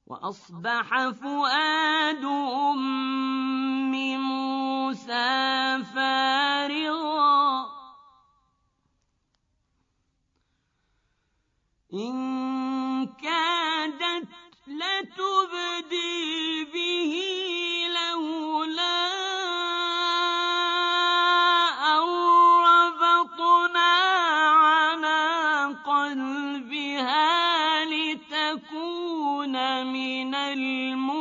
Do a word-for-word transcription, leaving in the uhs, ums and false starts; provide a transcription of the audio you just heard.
وأصبح فؤاد أم موسى فارغا إن كادت لتبدي به لولا أن ربطنا على قلبها لتكون من المؤمنين